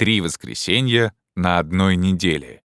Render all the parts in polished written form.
3 воскресенья на одной неделе.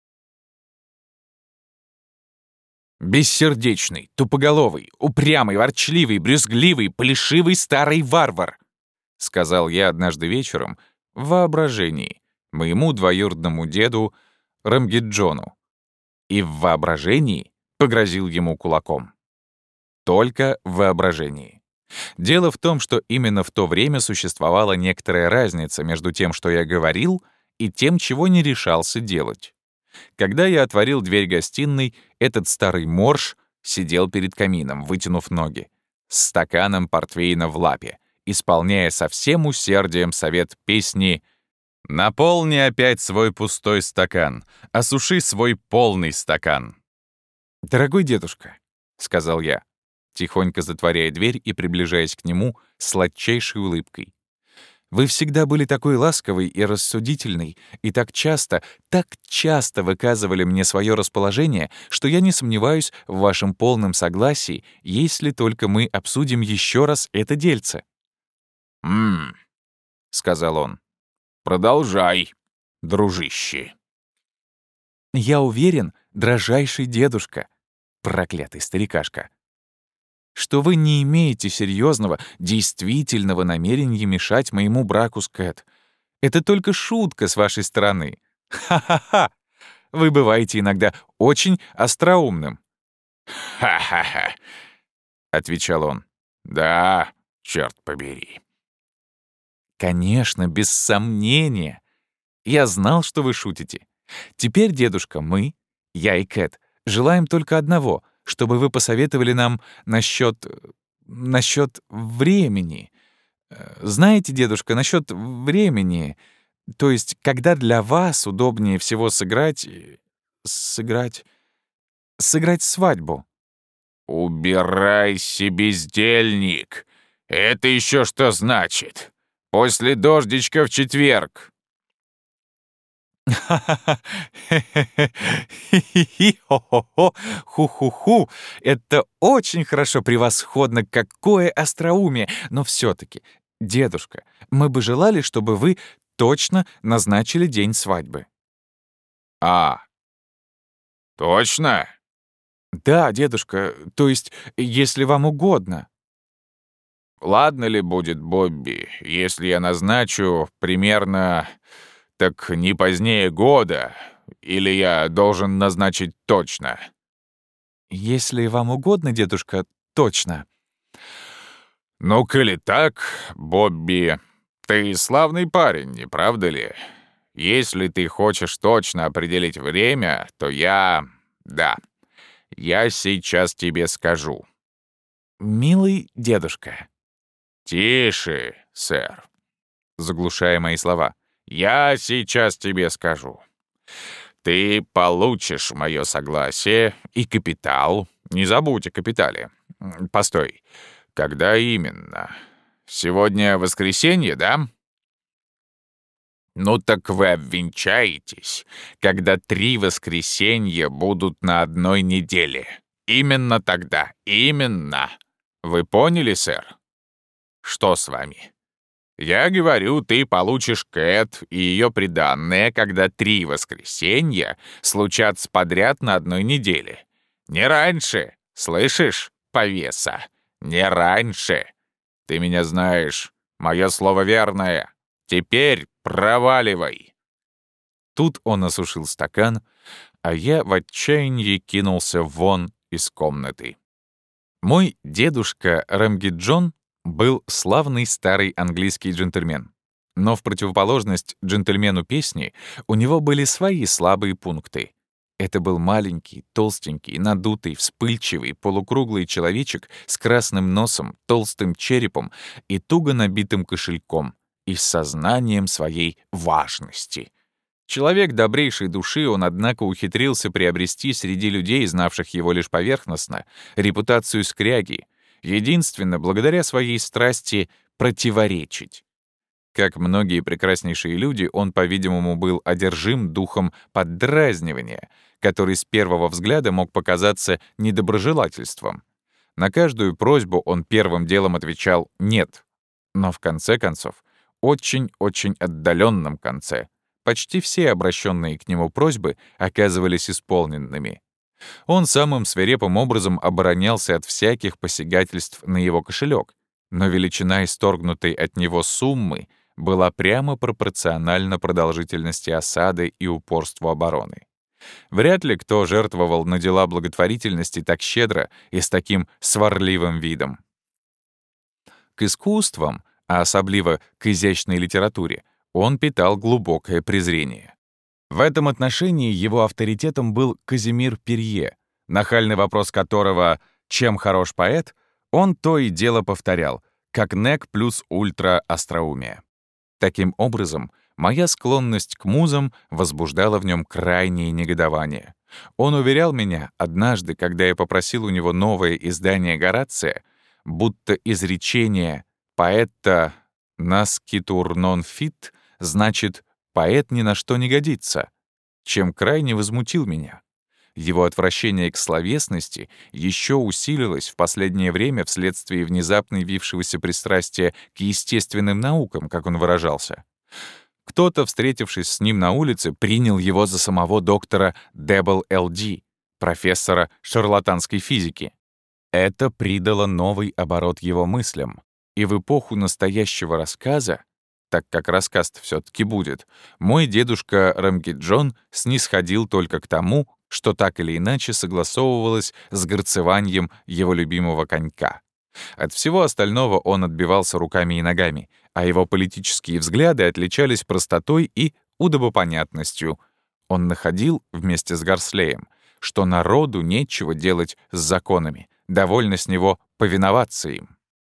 «Бессердечный, тупоголовый, упрямый, ворчливый, брюзгливый, плешивый старый варвар», — сказал я однажды вечером в воображении моему двоюродному деду Рамгиджону и в воображении погрозил ему кулаком. Только в воображении. Дело в том, что именно в то время существовала некоторая разница между тем, что я говорил, и тем, чего не решался делать. Когда я отворил дверь гостиной, этот старый морж сидел перед камином, вытянув ноги, с стаканом портвейна в лапе, исполняя со всем усердием совет песни «Наполни опять свой пустой стакан, осуши свой полный стакан». «Дорогой дедушка», — сказал я, тихонько затворяя дверь и приближаясь к нему с сладчайшей улыбкой, «вы всегда были такой ласковый и рассудительный, и так часто выказывали мне свое расположение, что я не сомневаюсь в вашем полном согласии, если только мы обсудим еще раз это дельце». «М-м», — сказал он, — «продолжай, дружище». «Я уверен, дрожайший дедушка, проклятый старикашка, что вы не имеете серьезного, действительного намерения мешать моему браку с Кэт. Это только шутка с вашей стороны. Ха-ха-ха! Вы бываете иногда очень остроумным». «Ха-ха-ха!» — отвечал он. «Да, черт побери». «Конечно, без сомнения. Я знал, что вы шутите. Теперь, дедушка, мы, я и Кэт, желаем только одного — чтобы вы посоветовали нам насчет времени. Знаете, дедушка, насчет времени, то есть когда для вас удобнее всего сыграть свадьбу». «Убирайся, бездельник! Это еще что значит? После дождичка в четверг». «Ха-ха-ха! Хи-хи-хи! Хо-хо-хо! Ху-ху-ху! Это очень хорошо, превосходно! Какое остроумие! Но все-таки, дедушка, мы бы желали, чтобы вы точно назначили день свадьбы». «А, точно?» «Да, дедушка, то есть, если вам угодно». «Ладно ли будет, Бобби, если я назначу примерно, так не позднее года, или я должен назначить точно?» «Если вам угодно, дедушка, точно». «Ну, коли так, Бобби, ты славный парень, не правда ли? Если ты хочешь точно определить время, то я сейчас тебе скажу». «Милый дедушка». «Тише, сэр», заглушая мои слова. «Я сейчас тебе скажу. Ты получишь мое согласие и капитал. Не забудь о капитале. Постой, когда именно? Сегодня воскресенье, да? Ну так вы обвенчаетесь, когда 3 воскресенья будут на одной неделе. Именно тогда, именно. Вы поняли, сэр? Что с вами? Я говорю, ты получишь Кэт и ее приданное, когда 3 воскресенья случатся подряд на одной неделе. Не раньше, слышишь, повеса? Не раньше. Ты меня знаешь, мое слово верное. Теперь проваливай». Тут он осушил стакан, а я в отчаянии кинулся вон из комнаты. Мой дедушка Рамгиджон был славный старый английский джентльмен. Но в противоположность джентльмену песни у него были свои слабые пункты. Это был маленький, толстенький, надутый, вспыльчивый, полукруглый человечек с красным носом, толстым черепом и туго набитым кошельком, и с сознанием своей важности. Человек добрейшей души, он, однако, ухитрился приобрести среди людей, знавших его лишь поверхностно, репутацию скряги, единственно благодаря своей страсти противоречить. Как многие прекраснейшие люди, он, по-видимому, был одержим духом поддразнивания, который с первого взгляда мог показаться недоброжелательством. На каждую просьбу он первым делом отвечал «нет», но в конце концов, очень-очень отдаленном конце, Почти все обращенные к нему просьбы оказывались исполненными. Он самым свирепым образом оборонялся от всяких посягательств на его кошелек, но величина исторгнутой от него суммы была прямо пропорциональна продолжительности осады и упорству обороны. Вряд ли кто жертвовал на дела благотворительности так щедро и с таким сварливым видом. К искусствам, а особливо к изящной литературе, он питал глубокое презрение. В этом отношении его авторитетом был Казимир Перье, нахальный вопрос которого «Чем хорош поэт?» он то и дело повторял, как нек плюс ультра остроумие. Таким образом, моя склонность к музам возбуждала в нем крайнее негодование. Он уверял меня однажды, когда я попросил у него новое издание Горация, будто изречение «поэта насцитур нон фит» значит «поэт ни на что не годится», чем крайне возмутил меня. Его отвращение к словесности еще усилилось в последнее время вследствие внезапно явившегося пристрастия к естественным наукам, как он выражался. Кто-то, встретившись с ним на улице, принял его за самого доктора Дебл Л.Д., профессора шарлатанской физики. Это придало новый оборот его мыслям, и в эпоху настоящего рассказа, так как рассказ все-таки будет, мой дедушка Рамгиджон снисходил только к тому, что так или иначе согласовывалось с горцеванием его любимого конька. От всего остального он отбивался руками и ногами, а его политические взгляды отличались простотой и удобопонятностью. Он находил, вместе с Гарслеем, что народу нечего делать с законами, довольно с него повиноваться им.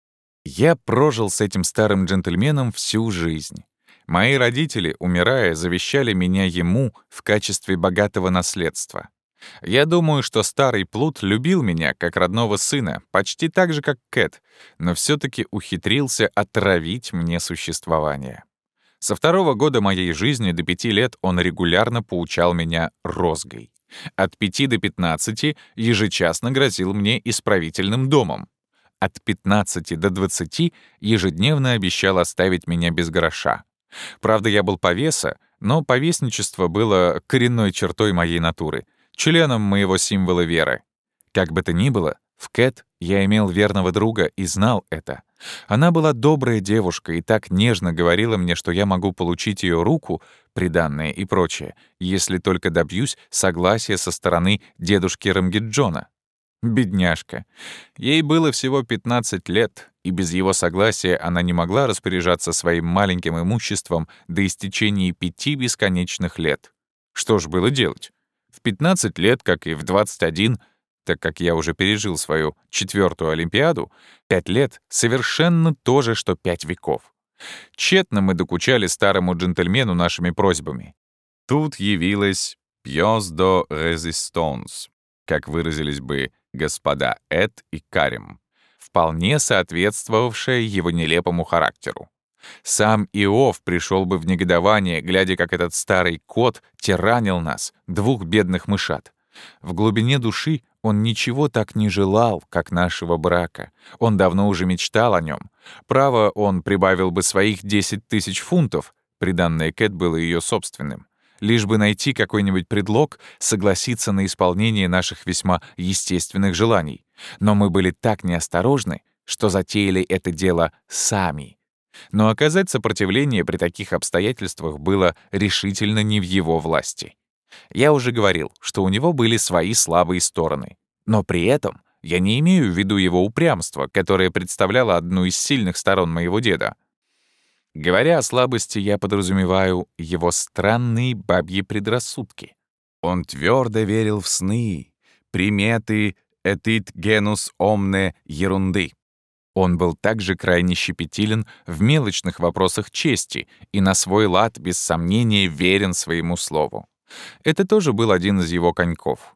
Я прожил с этим старым джентльменом всю жизнь. Мои родители, умирая, завещали меня ему в качестве богатого наследства. Я думаю, что старый плут любил меня как родного сына, почти так же, как Кэт, но все-таки ухитрился отравить мне существование. Со 2-го года моей жизни до 5 лет он регулярно поучал меня розгой. От 5 до 15 ежечасно грозил мне исправительным домом. От 15 до 20 ежедневно обещал оставить меня без гроша. Правда, я был повеса, но повесничество было коренной чертой моей натуры, членом моего символа веры. Как бы то ни было, в Кэт я имел верного друга и знал это. Она была добрая девушка и так нежно говорила мне, что я могу получить ее руку, приданное и прочее, если только добьюсь согласия со стороны дедушки Рамгиджона. Бедняжка. Ей было всего 15 лет, и без его согласия она не могла распоряжаться своим маленьким имуществом до истечения 5 бесконечных лет. Что ж было делать? В 15 лет, как и в 21, так как я уже пережил свою 4-ю Олимпиаду, 5 лет — совершенно то же, что 5 веков. Тщетно мы докучали старому джентльмену нашими просьбами. Тут явилась «pièce de résistance», как выразились бы господа Эд и Карим, вполне соответствовавшая его нелепому характеру. Сам Иов пришел бы в негодование, глядя, как этот старый кот тиранил нас, 2 бедных мышат. В глубине души он ничего так не желал, как нашего брака. Он давно уже мечтал о нем. Право, он прибавил бы своих 10 000 фунтов, приданное Кэт было ее собственным, лишь бы найти какой-нибудь предлог согласиться на исполнение наших весьма естественных желаний. Но мы были так неосторожны, что затеяли это дело сами. Но оказать сопротивление при таких обстоятельствах было решительно не в его власти. Я уже говорил, что у него были свои слабые стороны. Но при этом я не имею в виду его упрямство, которое представляло одну из сильных сторон моего деда. Говоря о слабости, я подразумеваю его странные бабьи предрассудки. Он твердо верил в сны, приметы «etит genus omne» ерунды. Он был также крайне щепетилен в мелочных вопросах чести и на свой лад, без сомнения, верен своему слову. Это тоже был один из его коньков.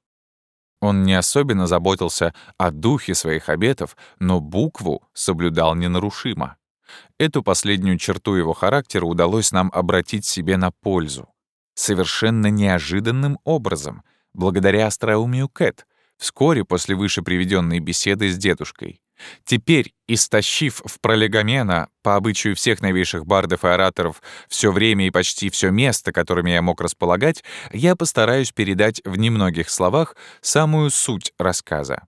Он не особенно заботился о духе своих обетов, но букву соблюдал ненарушимо. Эту последнюю черту его характера удалось нам обратить себе на пользу. Совершенно неожиданным образом, благодаря остроумию Кэт, вскоре после выше приведенной беседы с дедушкой. Теперь, истощив в пролегомена, по обычаю всех новейших бардов и ораторов, все время и почти все место, которыми я мог располагать, я постараюсь передать в немногих словах самую суть рассказа.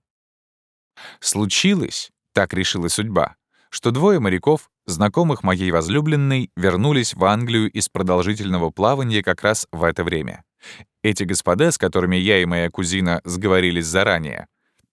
Случилось, так решила судьба, что двое моряков, знакомых моей возлюбленной, вернулись в Англию из продолжительного плавания как раз в это время. Эти господа, с которыми я и моя кузина сговорились заранее,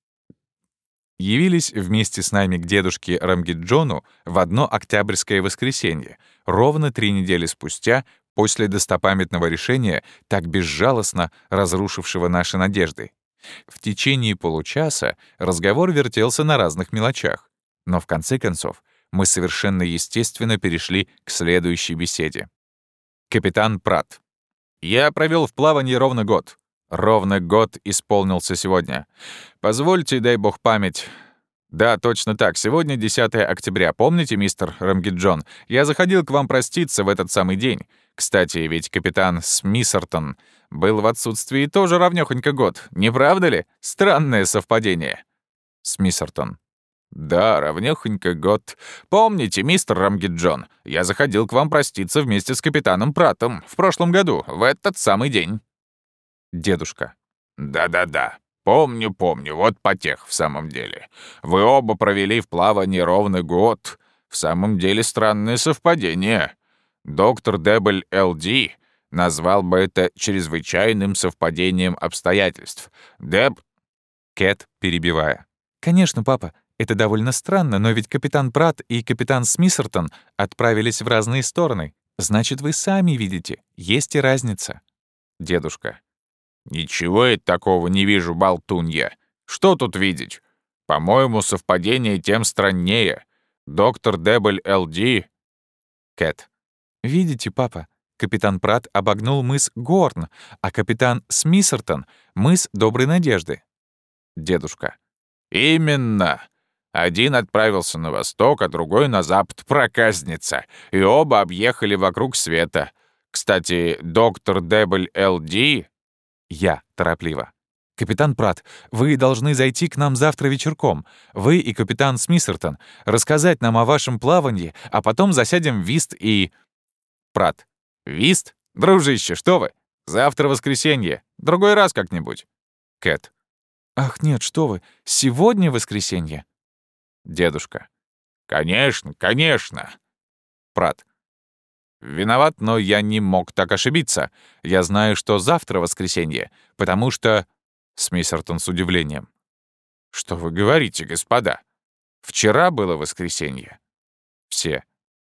явились вместе с нами к дедушке Рамгиджону в одно октябрьское воскресенье, ровно 3 недели спустя после достопамятного решения, так безжалостно разрушившего наши надежды. В течение получаса разговор вертелся на разных мелочах, но в конце концов мы совершенно естественно перешли к следующей беседе. Капитан Пратт. Я провел в плавании ровно год. Ровно год исполнился сегодня. Позвольте, дай бог память. Да, точно так. Сегодня 10 октября. Помните, мистер Рамгиджон? Я заходил к вам проститься в этот самый день. Кстати, ведь капитан Смиссертон был в отсутствии тоже равнёхонько год. Не правда ли? Странное совпадение. Смиссертон. Да, равнёхонько год. Помните, мистер Рамгиджон, я заходил к вам проститься вместе с капитаном Праттом в прошлом году, в этот самый день. Дедушка. Да-да-да. Помню, вот потех в самом деле. Вы оба провели в плавании ровно год. В самом деле странное совпадение. Доктор Дебель Л.Д. назвал бы это чрезвычайным совпадением обстоятельств. Кэт, перебивая. Конечно, папа, это довольно странно, но ведь капитан Пратт и капитан Смиссертон отправились в разные стороны. Значит, вы сами видите, есть и разница. Дедушка. «Ничего я такого не вижу, болтунья. Что тут видеть? По-моему, совпадение тем страннее. Доктор Дебель Л.Д. Кэт. Видите, папа, капитан Пратт обогнул мыс Горн, а капитан Смиссертон — мыс Доброй Надежды. Дедушка. Именно. Один отправился на восток, а другой на запад. Проказница. И оба объехали вокруг света. Кстати, доктор Дебель Л.Д. Я торопливо. «Капитан Пратт, вы должны зайти к нам завтра вечерком. Вы и капитан Смиссертон. Рассказать нам о вашем плавании, а потом засядем в вист и...» Пратт. «Вист? Дружище, что вы? Завтра воскресенье. Другой раз как-нибудь». Кэт. «Ах, нет, что вы. Сегодня воскресенье?» Дедушка. «Конечно, конечно». Пратт. «Виноват, но я не мог так ошибиться. Я знаю, что завтра воскресенье, потому что...» Смиссертон с удивлением. «Что вы говорите, господа? Вчера было воскресенье». Все.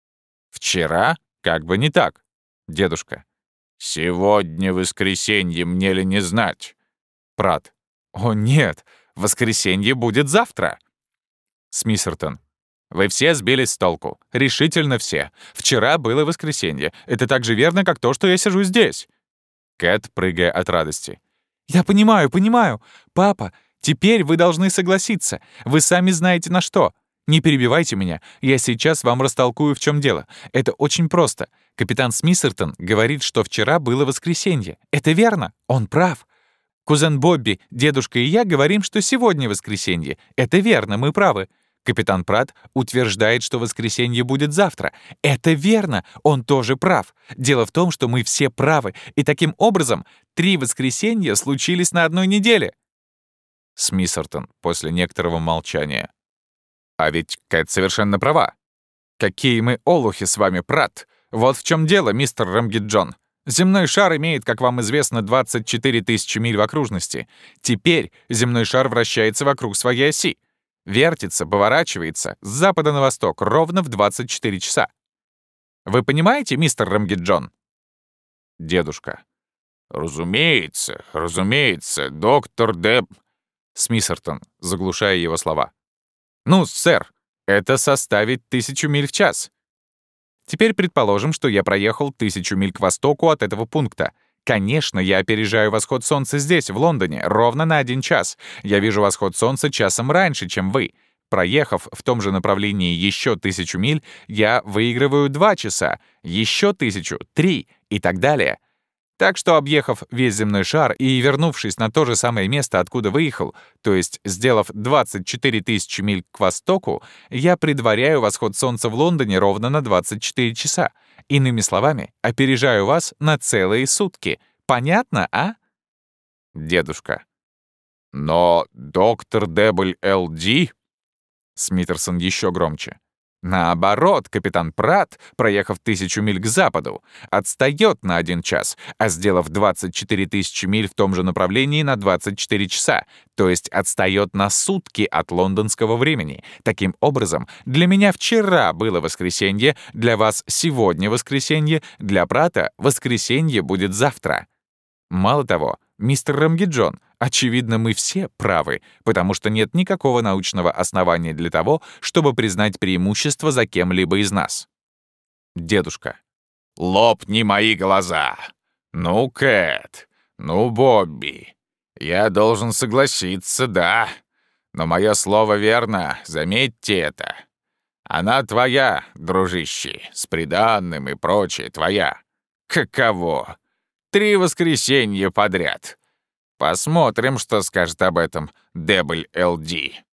«Вчера? Как бы не так». Дедушка. «Сегодня воскресенье, мне ли не знать?» Пратт. «О, нет, воскресенье будет завтра». Смиссертон. «Вы все сбились с толку. Решительно все. Вчера было воскресенье. Это так же верно, как то, что я сижу здесь». Кэт, прыгая от радости. «Я понимаю. Папа, теперь вы должны согласиться. Вы сами знаете на что. Не перебивайте меня. Я сейчас вам растолкую, в чем дело. Это очень просто. Капитан Смиссертон говорит, что вчера было воскресенье. Это верно. Он прав. Кузен Бобби, дедушка и я говорим, что сегодня воскресенье. Это верно, мы правы. Капитан Пратт утверждает, что воскресенье будет завтра. Это верно, он тоже прав. Дело в том, что мы все правы, и таким образом 3 воскресенья случились на одной неделе. Смиссертон после некоторого молчания. А ведь Кэт совершенно права. Какие мы олухи с вами, Пратт. Вот в чем дело, мистер Рамгиджон. Земной шар имеет, как вам известно, 24 тысячи миль в окружности. Теперь земной шар вращается вокруг своей оси. Вертится, поворачивается с запада на восток ровно в 24 часа. Вы понимаете, мистер Рамгиджон? Дедушка. Разумеется, доктор Деб... Смиссертон, заглушая его слова. Ну, сэр, это составит 1000 миль в час. Теперь предположим, что я проехал 1000 миль к востоку от этого пункта. Конечно, я опережаю восход солнца здесь, в Лондоне, ровно на 1 час. Я вижу восход солнца часом раньше, чем вы. Проехав в том же направлении еще 1000 миль, я выигрываю 2 часа, еще 1000, 3 и так далее. Так что, объехав весь земной шар и вернувшись на то же самое место, откуда выехал, то есть сделав 24 тысячи миль к востоку, я предваряю восход солнца в Лондоне ровно на 24 часа. Иными словами, опережаю вас на целые сутки. Понятно, а? Дедушка. Но доктор Дебель Л.Д. Смитерсон еще громче. Наоборот, капитан Пратт, проехав 1000 миль к западу, отстает на 1 час, а сделав 24 тысячи миль в том же направлении на 24 часа, то есть отстает на сутки от лондонского времени. Таким образом, для меня вчера было воскресенье, для вас сегодня воскресенье, для Пратта воскресенье будет завтра. Мало того, мистер Рамгиджон, очевидно, мы все правы, потому что нет никакого научного основания для того, чтобы признать преимущество за кем-либо из нас. Дедушка. Лопни мои глаза. Ну, Кэт, ну, Бобби. Я должен согласиться, да. Но мое слово верно, заметьте это. Она твоя, дружище, с приданным и прочее твоя. Каково? 3 воскресенья подряд. Посмотрим, что скажет об этом Дебель Л.Д.